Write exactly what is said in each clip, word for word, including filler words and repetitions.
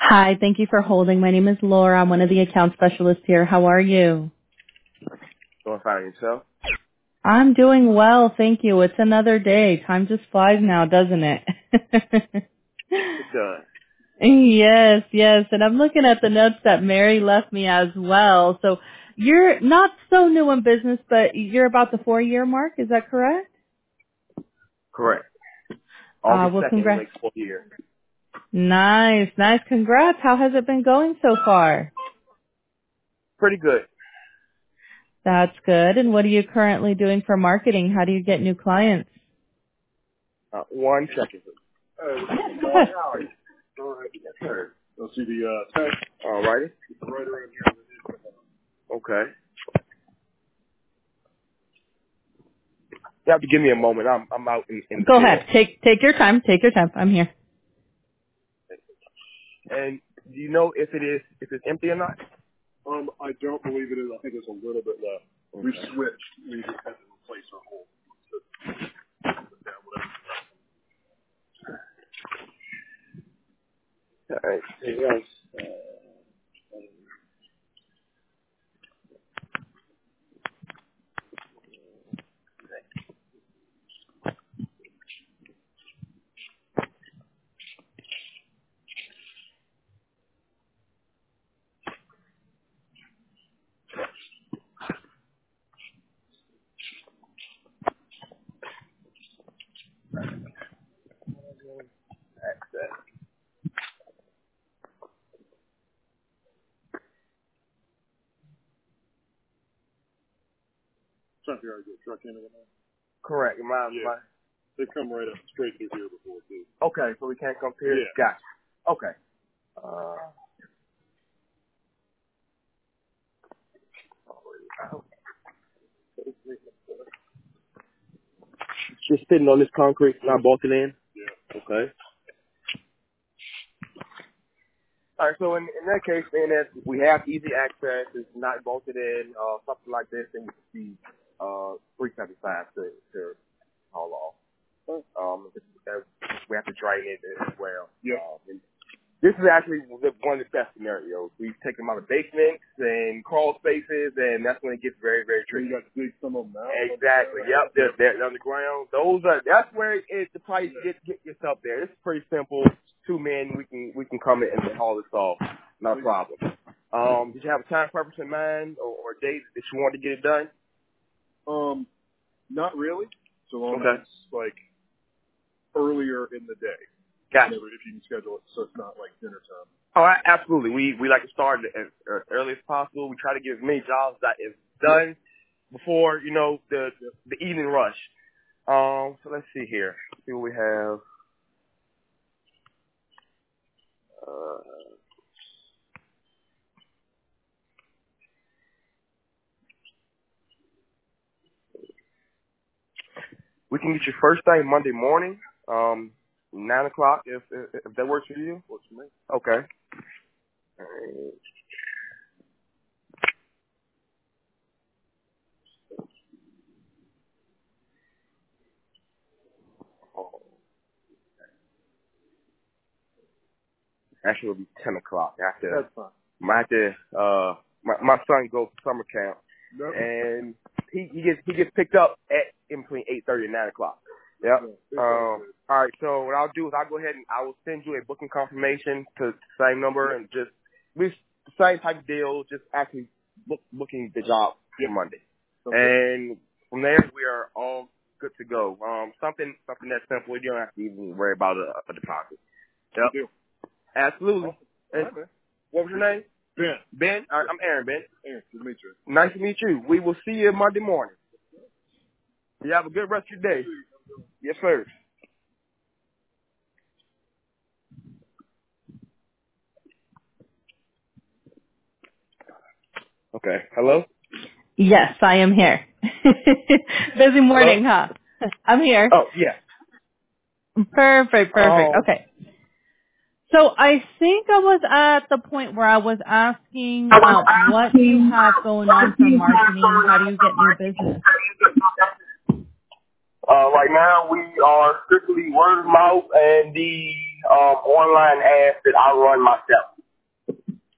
Hi, thank you for holding. My name is Laura. I'm one of the account specialists here. How are you? Doing fine yourself? I'm doing well, thank you. It's another day. Time just flies now, doesn't it? It does. Yes, yes. And I'm looking at the notes that Mary left me as well. So you're not so new in business, but you're about the four-year mark. Is that correct? Correct. Uh, August well, second, we congrats. make four years. Nice, nice. Congrats. How has it been going so far? Pretty good. That's good. And what are you currently doing for marketing? How do you get new clients? Uh, one second. Hey, Yeah, go Mark, ahead. how are you? All right. Yes, sir. You'll see the uh, text. All righty. It's right around here. Okay. You have to give me a moment. I'm I'm out in, in the Go field. ahead. Take take your time. Take your time. I'm here. And do you know if it is if it's empty or not? Um, I don't believe it is. I think it's a little bit left. Okay. We've switched. We just had to replace our whole. All right. Anything else? Access. Trying to figure out how to get a truck in or whatnot. Correct. My, yeah. My, they come right up straight through here before too. Okay, so we can't come here. Yeah. Gotcha. Okay. Uh, just sitting on this concrete, not bolted in. Yeah. Okay. All right. So in, in that case, then if we have easy access, it's not bolted in, uh, something like this, then you can see uh three seventy-five to to haul off. Um, it's, uh, we have to drain it as well. Yeah. Um, This is actually the, one of the best scenarios. We've taken them out of basements and crawl spaces, and that's when it gets very, very tricky. You got to dig some of them out. Exactly. Yep. They're, they're underground. Those are. That's where it is. The price get get yourself there. It's pretty simple. Two men, we can we can come in and haul this off. No problem. Um, did you have a time preference in mind or, or a date that you wanted to get it done? Um, not really. So long okay. as it's like earlier in the day. Gotcha. If you can schedule it so it's not like dinner time. Oh, absolutely. We we like to start as, as early as possible. We try to get as many jobs that is done before, you know, the the evening rush. Um, so let's see here. Let's see what we have. Uh, we can get you first thing Monday morning, um, nine o'clock if, if if that works for you. Works for me. Okay. All right. Actually, it'll be ten o'clock. I have to, That's fine. I have to, uh, my, my son goes to summer camp, yep. and he, he gets he gets picked up at in between eight thirty and nine o'clock. Yep. Yeah, um, all right. So what I'll do is I'll go ahead and I will send you a booking confirmation to the same number yep. and just we the same type of deal, just actually book, booking the job yep. for Monday, okay. And from there we are all good to go. Um, something something that simple. You don't have to even worry about a, a deposit. Yep. Absolutely. Oh, right, what was your name? Ben. Ben? All right, I'm Aaron, Ben. Aaron, good to meet you. Nice to meet you. We will see you Monday morning. You have a good rest of your day. Yes, sir. Okay. Hello? Yes, I am here. Busy morning, Hello? huh? I'm here. Oh, yeah. Perfect, perfect. Oh. Okay. So I think I was at the point where I was asking, uh, what do you have going on for marketing? How do you get new business? Uh, right now we are strictly word of mouth and the um, online ads that I run myself.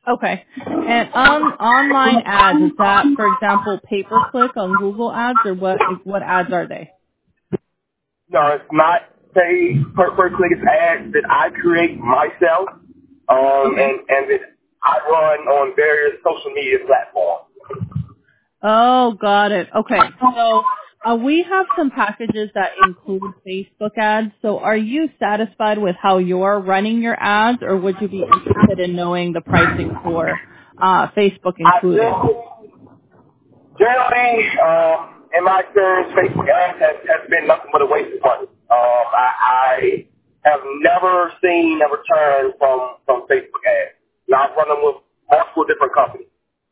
Okay. And on online ads, is that, for example, pay-per-click on Google Ads, or what? What ads are they? No, it's not paid per, per click. It's ads that I create myself, um, Okay. and, and that I run on various social media platforms. Oh, got it. Okay. So uh, we have some packages that include Facebook ads. So are you satisfied with how you're running your ads, or would you be interested in knowing the pricing for uh, Facebook I included? generally, generally um, in my experience, Facebook ads has, has been nothing but a waste of money. Um, I, I have never seen a return from, from Facebook ads. Now, I've run them with multiple different companies.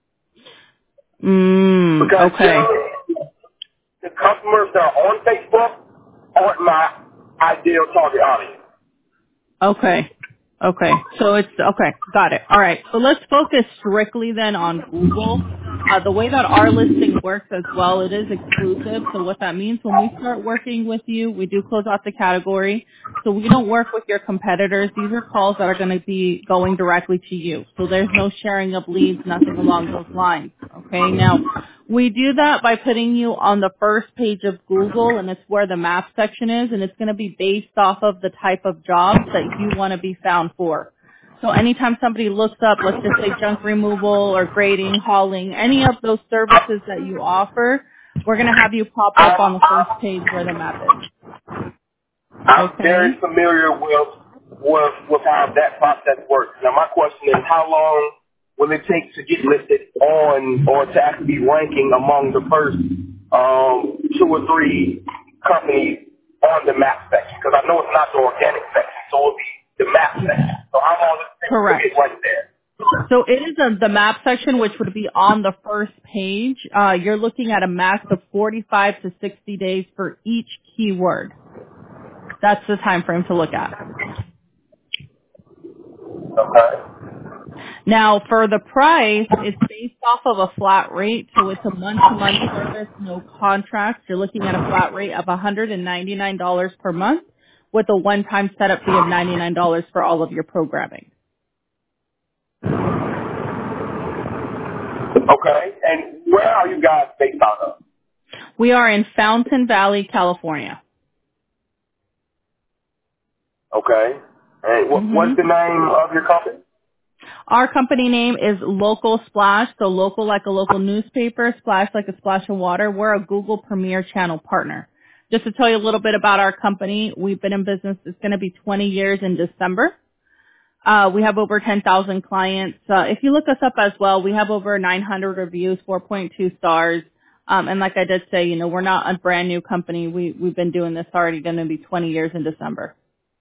Mm, Because okay. generally, the customers that are on Facebook aren't my ideal target audience. Okay. Okay. So it's okay. Got it. All right. So let's focus strictly then on Google. Uh, the way that our listing works as well, it is exclusive. So what that means, when we start working with you, we do close out the category. So we don't work with your competitors. These are calls that are going to be going directly to you. So there's no sharing of leads, nothing along those lines. Okay. Now, we do that by putting you on the first page of Google, and it's where the map section is, and it's going to be based off of the type of jobs that you want to be found for. So anytime somebody looks up, let's just say junk removal or grading, hauling, any of those services that you offer, we're going to have you pop up on the first page where the map is. I'm very Okay? familiar with, with with how that process works. Now, my question is, how long will it take to get listed on or to actually be ranking among the first um, two or three companies on the map section? Because I know it's not the organic section, so it'll be the map section. So how long does it take to Correct. get right there? So it is a, the map section, which would be on the first page. Uh, you're looking at a max of forty-five to sixty days for each keyword. That's the time frame to look at. Okay. Now, for the price, it's based off of a flat rate, so it's a month-to-month service, no contracts. You're looking at a flat rate of one hundred ninety-nine dollars per month with a one-time setup fee of ninety-nine dollars for all of your programming. Okay. And where are you guys based out of? We are in Fountain Valley, California. Okay. And what, hmm what's the name of your company? Our company name is Local Splash, so local like a local newspaper, splash like a splash of water. We're a Google Premier Channel partner. Just to tell you a little bit about our company, we've been in business, it's going to be twenty years in December. Uh, we have over ten thousand clients. Uh, if you look us up as well, we have over nine hundred reviews, four point two stars. Um, and like I did say, you know, we're not a brand new company. We, we've been doing this already going to be twenty years in December.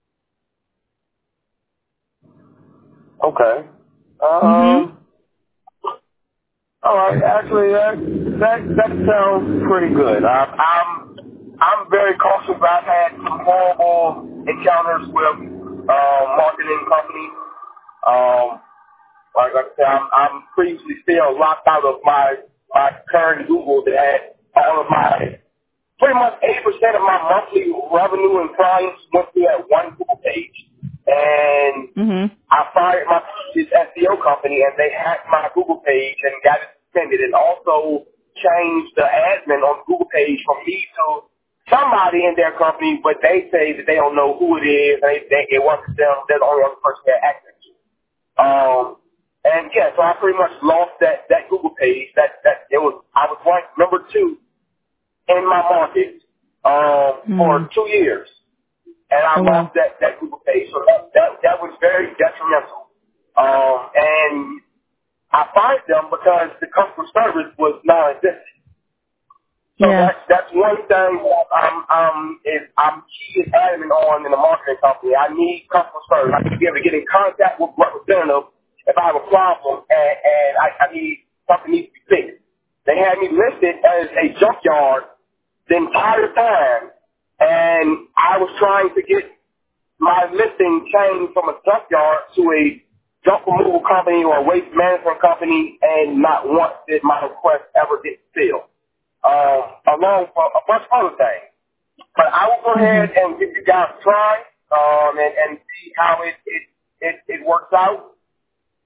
Okay. hmm Um, all right. Actually, that that that sounds pretty good. I, I'm I'm very cautious. I've had some horrible encounters with uh, marketing companies. Um, like I said, I'm, I'm previously still locked out of my my current Google that had all of my pretty much eighty percent of my monthly revenue and clients went through that one Google page. And hmm I fired my this S E O company, and they hacked my Google page and got it suspended, and also changed the admin on the Google page from me to somebody in their company, but they say that they don't know who it is, and they, they, it wasn't them. They're the only other person that access to. Um, and yeah, so I pretty much lost that that Google page. That that it was I was ranked number two in my market um, Mm. for two years, and I Oh, lost wow. that that Google page. So that that, that was very detrimental. Um, and I fired them because the customer service was non-existent. So Yeah. that's that's one thing that I'm um is I'm key is adamant on in the marketing company. I need customer service. I need to be able to get in contact with representative if I have a problem and, and I, I need something needs to be fixed. They had me listed as a junkyard the entire time, and I was trying to get my listing changed from a junkyard to a junk removal company or a waste management company, and not once did my request ever get filled. Um, along with a bunch of other things. But I will go hmm ahead and give you guys a try, um, and, and see how it, it, it, it works out.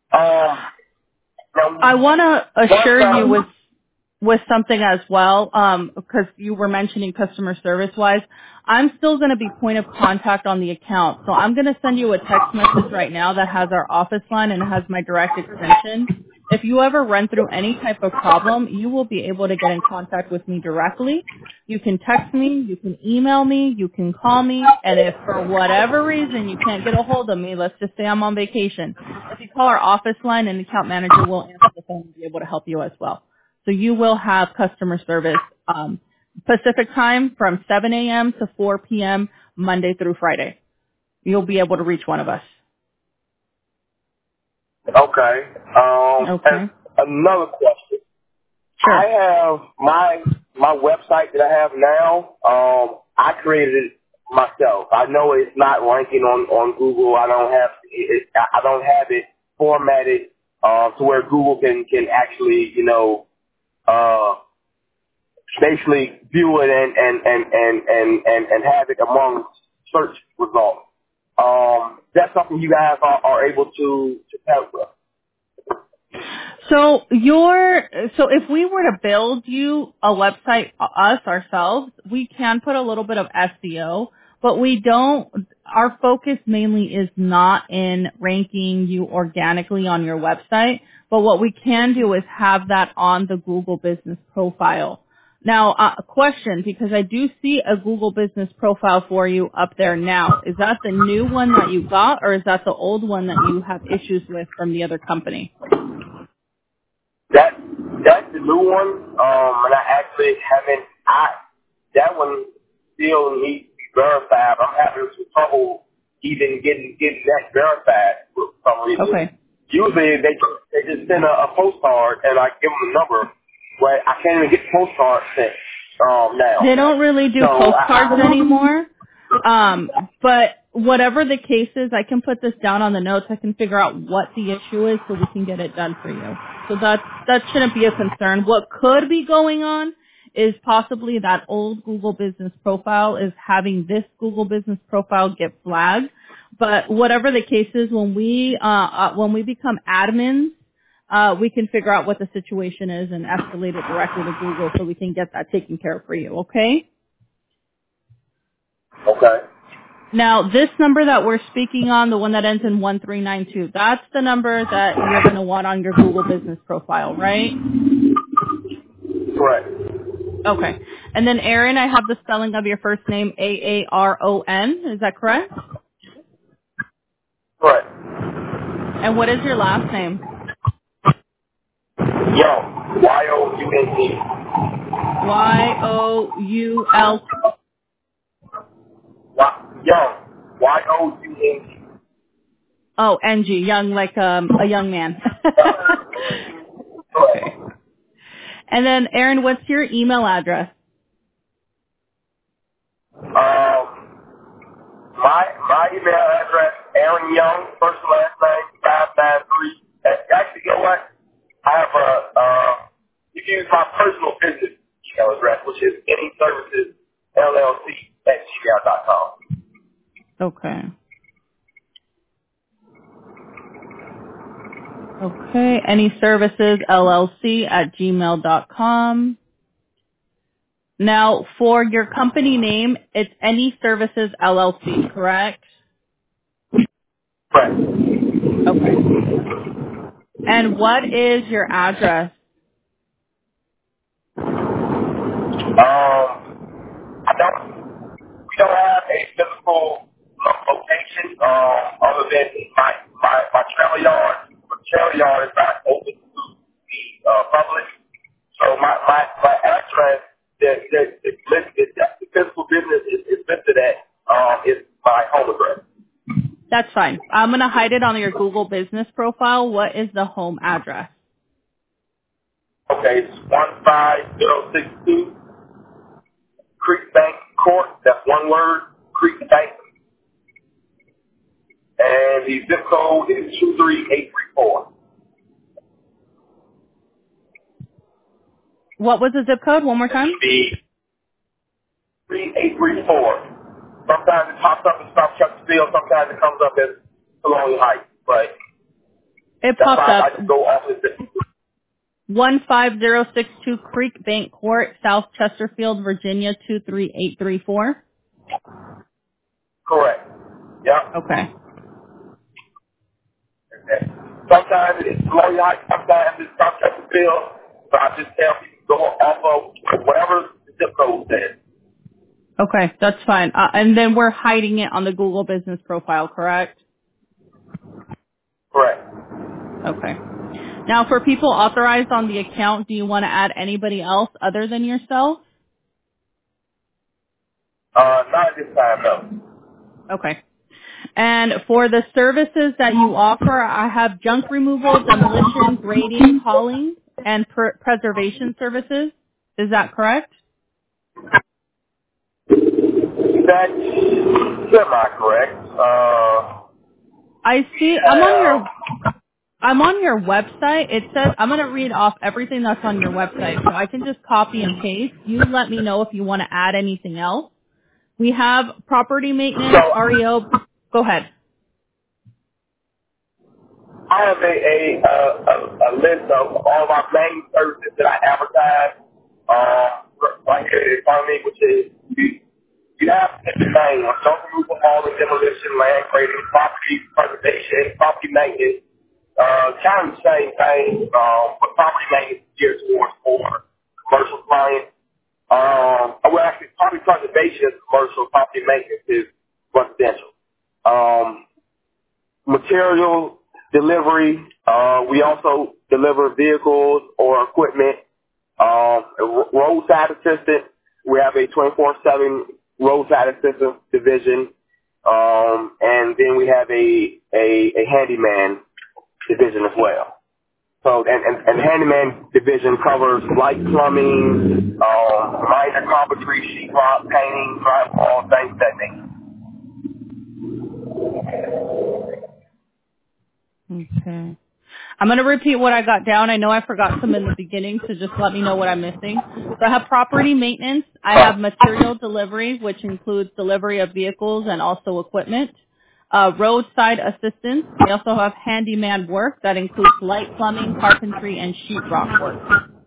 Um, I now, want to once assure you with um, with something as well, um, because you were mentioning customer service wise. I'm still going to be point of contact on the account. So I'm going to send you a text message right now that has our office line and it has my direct extension. If you ever run through any type of problem, you will be able to get in contact with me directly. You can text me, you can email me, you can call me, and if for whatever reason you can't get a hold of me, let's just say I'm on vacation. If you call our office line, an account manager will answer the phone and be able to help you as well. So you will have customer service um, Pacific time from seven a.m. to four p.m. Monday through Friday. You'll be able to reach one of us. okay. Um, and Okay. another question. I Sure. have my my website that I have now. Um, I created it myself. I know it's not ranking on on Google. I don't have it, I don't have it formatted uh, to where Google can can actually you know uh, basically view it and and and and and and, and have it among search results. Um, that's something you guys are, are able to to help with. So your so if we were to build you a website us ourselves, we can put a little bit of S E O, but we don't our focus mainly is not in ranking you organically on your website, but what we can do is have that on the Google Business Profile. Now, uh, a question, because I do see a Google Business Profile for you up there now. Is that the new one that you got, or is that the old one that you have issues with from the other company? That that's the new one. Um, and I actually haven't. I that one still needs to be verified. I'm having some trouble even getting getting that verified for some reason. Okay. Usually they they just send a, a postcard and I give them a number, but I can't even get the postcard sent um, now. They don't really do So I, postcards I anymore. Um, but whatever the case is, I can put this down on the notes. I can figure out what the issue is so we can get it done for you. So that that shouldn't be a concern. What could be going on is possibly that old Google Business Profile is having this Google Business Profile get flagged. But whatever the case is, when we uh, uh, when we become admins, uh, we can figure out what the situation is and escalate it directly to Google so we can get that taken care of for you. Okay? okay. Now, this number that we're speaking on, the one that ends in one three nine two, that's the number that you're going to want on your Google Business Profile, right? Correct. Okay. And then Aaron, I have the spelling of your first name, A A R O N. Is that correct? Correct. And what is your last name? Yo, Y O U N G. Y O U L. Young. Y O U N G. Oh, N G, young, like um, a young man. Correct. Okay. And then, Aaron, what's your email address? Um, my my email address, Aaron Young, first and last name, five nine three. Actually, you know what? I have a, uh, you can use my personal business email address, which is any services L L C at gmail dot com. Okay. Okay. Any services L L C at gmail dot com. Now, for your company name, it's Any Services L L C, correct? Correct. Okay. And what is your address? Um, I don't, we don't have a physical lo- location, um, other than my, my, my trailer yard. My trailer yard is not open to the, uh, public. So my, my, my address that, that is listed, that the physical business is, is listed at, um, is my home address. That's fine. I'm going to hide it on your Google Business Profile. What is the home address? Okay, it's one five zero six two Creek Bank Court. That's one word, Creek Bank. And the zip code is two three eight three four. What was the zip code? One more time. The three eight three four. Sometimes it pops up as South Chesterfield, sometimes it comes up as Colonial Heights. But It That's popped why up. I just go off of the one five zero six two Creek Bank Court, South Chesterfield, Virginia two three eight three four. correct. Yeah. Okay. Sometimes it's low yacht, sometimes it's South Chesterfield. So I just tell people go off of whatever the zip code says. Okay, that's fine. Uh, and then we're hiding it on the Google Business Profile, correct? Correct. Okay. Now, for people authorized on the account, do you want to add anybody else other than yourself? Uh, not at this time, no. Okay. And for the services that you offer, I have junk removal, demolition, grading, hauling, and per- preservation services. Is that correct? That's semi-correct. Uh, I see. I'm on yeah. your I'm on your website. It says I'm going to read off everything that's on your website, so I can just copy and paste. You let me know if you want to add anything else. We have property maintenance, So R E O. Go ahead. I have a, a, uh, a, a list of all of our main services that I advertise, uh, right here in front of me, which is you, you have the main one, snow removal, hauling, demolition, land grading, property preservation, property maintenance, uh, kind of the same thing, um, but property maintenance is geared towards more commercial clients. Um, well, actually, property preservation is commercial, property maintenance is residential. Um, material delivery. Uh, we also deliver vehicles or equipment. Um, a ro- roadside assistant. We have a twenty-four seven roadside assistant division. Um, and then we have a, a, a handyman division as well. So, and, and, and the handyman division covers light plumbing, um, minor carpentry, sheetrock, painting, drywall, things of that Okay. I'm going to repeat what I got down. I know I forgot some in the beginning, so just let me know what I'm missing. So I have property maintenance. I have material delivery, which includes delivery of vehicles and also equipment. Uh, roadside assistance. I also have handyman work that includes light plumbing, carpentry, and sheetrock work,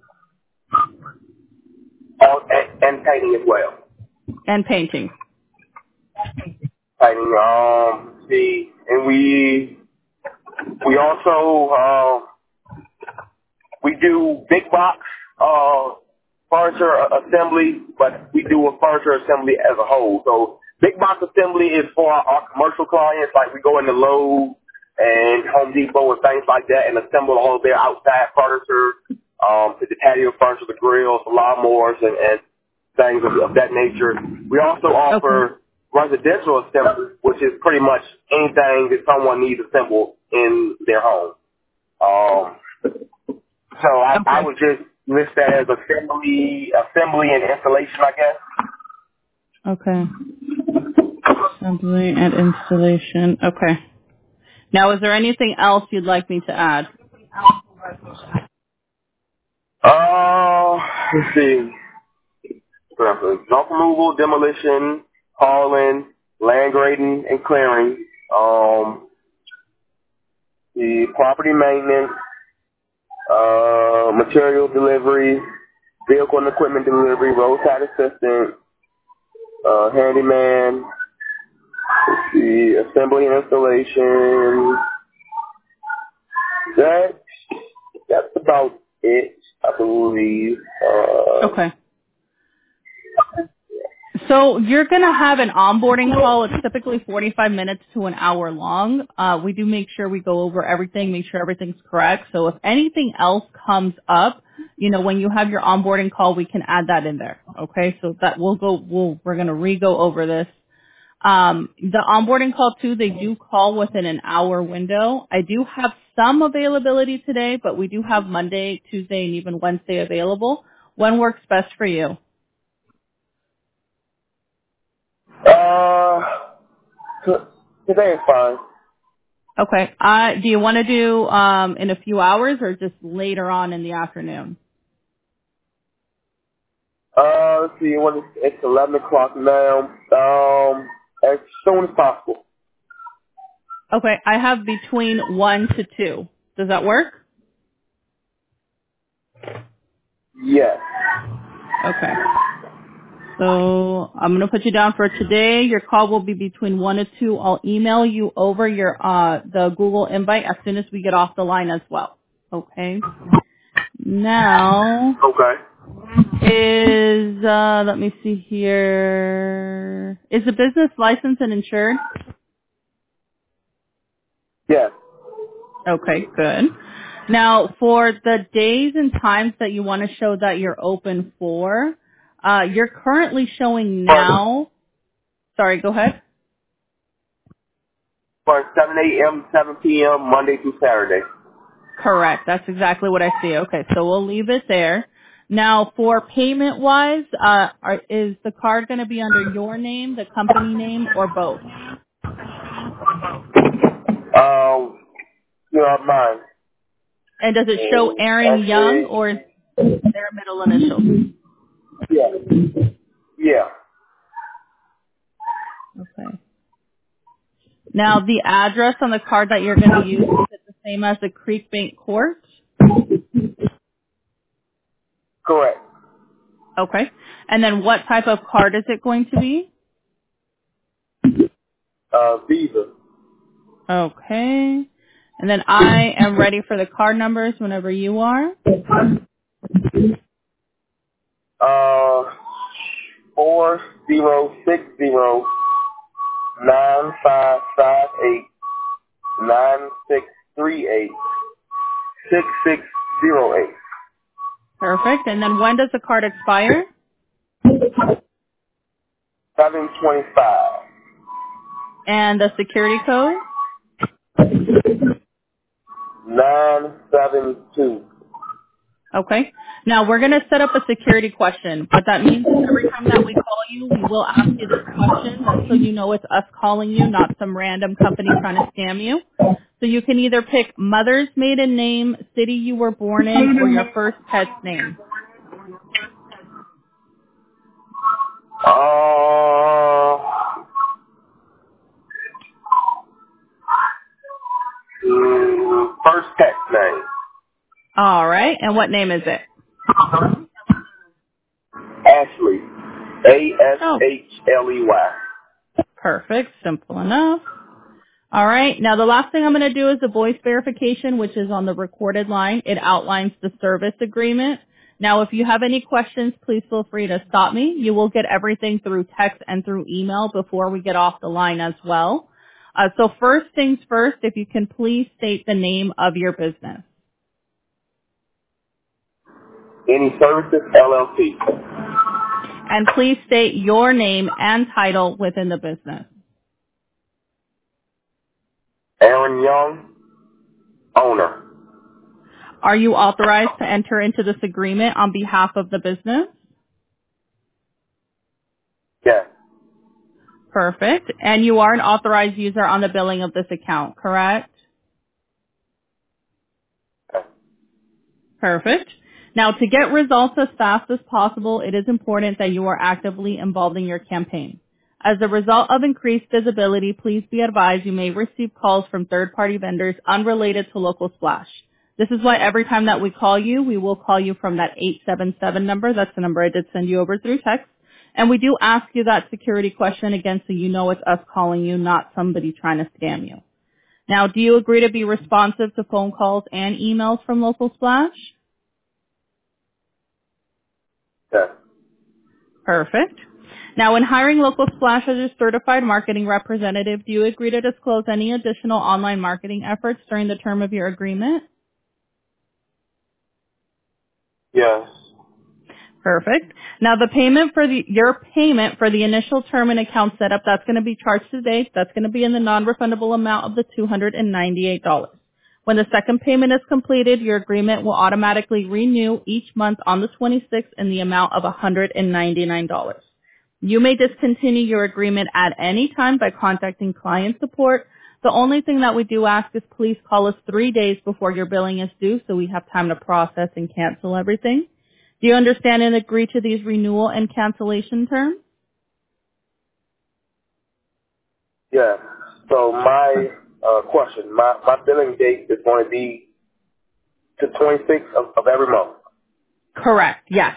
nature. And, and painting as well. and painting. Painting, um, see, and we, we also, uh, we do big box, uh, furniture assembly, but we do a furniture assembly as a whole. So big box assembly is for our, our commercial clients, like we go into Lowe's and Home Depot and things like that and assemble all of their outside furniture, um, the patio furniture, the grills, the lawnmowers, and, and things of, of that nature. We also Okay. offer residential assembly, which is pretty much anything that someone needs assembled in their home. Um, so I, I Okay. would just list that as assembly, assembly and installation, I guess. Okay. Assembly and installation. Okay. Now, is there anything else you'd like me to add? Uh, let's see. Junk removal, demolition, hauling, land grading and clearing, um, the property maintenance, uh, material delivery, vehicle and equipment delivery, roadside assistant, uh, handyman, the assembly and installation. That that's about it, I believe. Uh, Okay. So you're going to have an onboarding call. It's typically forty-five minutes to an hour long. Uh, we do make sure we go over everything, make sure everything's correct. So if anything else comes up, you know, when you have your onboarding call, we can add that in there. Okay. So that we'll go, we'll, we're going to re-go over this. Um, the onboarding call too, they do call within an hour window. I do have some availability today, but we do have Monday, Tuesday, and even Wednesday available. When works best for you? uh, t- today is fine. Okay. Uh, do you want to do um, in a few hours or just later on in the afternoon? Uh, let's see, what is, it's eleven o'clock now. Um, as soon as possible. Okay. I have between one to two. Does that work? Yes. Okay. So I'm going to put you down for today. Your call will be between one and two. I'll email you over your uh, the Google invite as soon as we get off the line as well. Okay. Now Okay. is uh, let me see here. Is the business licensed and insured? Yes. Okay, good. Now for the days and times that you want to show that you're open for, uh, you're currently showing From, now. Sorry, go ahead. from seven a.m. to seven p.m. Monday through Saturday. Correct. That's exactly what I see. Okay, so we'll leave it there. Now, for payment-wise, uh, are, is the card going to be under your name, the company name, or both? Um, you know, mine. And does it show And Aaron Young, actually, or is there a middle initial? yeah. Yeah. Okay. Now, the address on the card that you're going to use, is it the same as the Creek Bank Court? Correct. Okay. And then what type of card is it going to be? Uh, Visa. Okay. And then I am ready for the card numbers whenever you are. Uh, four zero six zero nine five five eight nine six three eight six six zero eight. Perfect. And then when does the card expire? Seven twenty five. And the security code? Nine seven two. Okay. Now we're going to set up a security question. What that means is every time that we call you, we will ask you this question. That's so you know it's us calling you, not some random company trying to scam you. So you can either pick mother's maiden name, city you were born in, or your first pet's name. Uh, mm, first text name. All right. And what name is it? Ashley. A S Oh, H L E Y. perfect. Simple enough. All right. Now the last thing I'm going to do is a voice verification, which is on the recorded line. It outlines the service agreement. Now, if you have any questions, please feel free to stop me. You will get everything through text and through email before we get off the line as well. Uh, so first things first, if you can please state the name of your business. Any Services L L C. And please state your name and title within the business. Aaron Young, owner. Are you authorized to enter into this agreement on behalf of the business? Yes. Perfect. And you are an authorized user on the billing of this account, correct? Perfect. Now, to get results as fast as possible, it is important that you are actively involved in your campaign. As a result of increased visibility, please be advised you may receive calls from third-party vendors unrelated to Local Splash. This is why every time that we call you, we will call you from that eight seven seven number. That's the number I did send you over through text. And we do ask you that security question again so you know it's us calling you, not somebody trying to scam you. Now, do you agree to be responsive to phone calls and emails from Local Splash? Yes. Perfect. Now, when hiring Local Splash as your certified marketing representative, do you agree to disclose any additional online marketing efforts during the term of your agreement? Yes. Perfect. Now, the payment for the your payment for the initial term and account setup, that's going to be charged today. That's going to be in the non-refundable amount of the two hundred ninety-eight dollars. When the second payment is completed, your agreement will automatically renew each month on the twenty-sixth in the amount of one hundred ninety-nine dollars. You may discontinue your agreement at any time by contacting client support. The only thing that we do ask is please call us three days before your billing is due so we have time to process and cancel everything. Do you understand and agree to these renewal and cancellation terms? Yes. So my uh, question, my, my billing date is going to be to twenty-sixth of, of every month. Correct. Yes.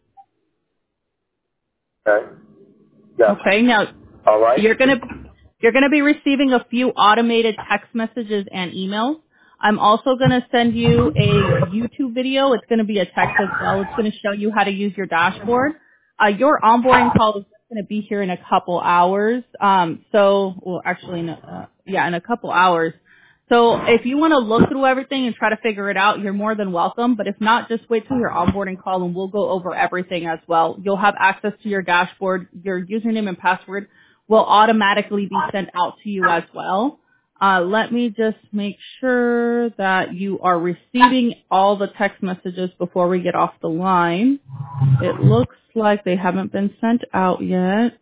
Okay. Yes. Okay. Now All right. you're gonna you're gonna be receiving a few automated text messages and emails. I'm also gonna send you a YouTube video. It's gonna be a text as well. It's gonna show you how to use your dashboard. Uh, your onboarding call is gonna be here in a couple hours. Um, so well, actually, no, uh, yeah, in a couple hours. So if you want to look through everything and try to figure it out, you're more than welcome. But if not, just wait till your onboarding call and we'll go over everything as well. You'll have access to your dashboard. Your username and password will automatically be sent out to you as well. Uh, let me just make sure that you are receiving all the text messages before we get off the line. It looks like they haven't been sent out yet.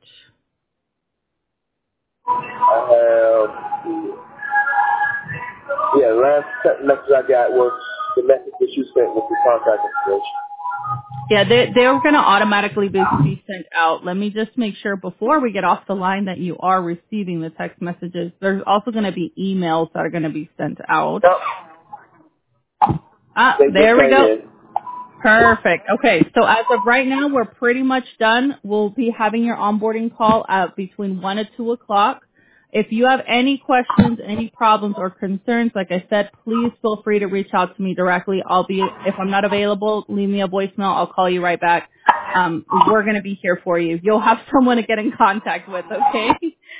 I have, yeah, last te- message I got was the message that you sent with the contact information. Yeah, they, they're going to automatically be, be sent out. Let me just make sure before we get off the line that you are receiving the text messages. There's also going to be emails that are going to be sent out. Yep. Ah, They just there we came go. in. Perfect. Okay, so as of right now, we're pretty much done. We'll be having your onboarding call at between one and two o'clock. If you have any questions, any problems or concerns, like I said, please feel free to reach out to me directly. I'll be, if I'm not available, leave me a voicemail. I'll call you right back. Um, we're going to be here for you. You'll have someone to get in contact with, okay?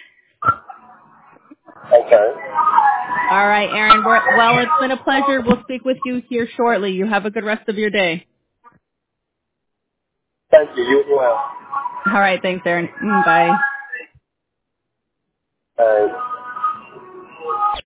Okay. All right, Aaron. We're, well, it's been a pleasure. We'll speak with you here shortly. You have a good rest of your day. Thank you. You as well. All right. Thanks, Aaron. Mm, bye. Uh,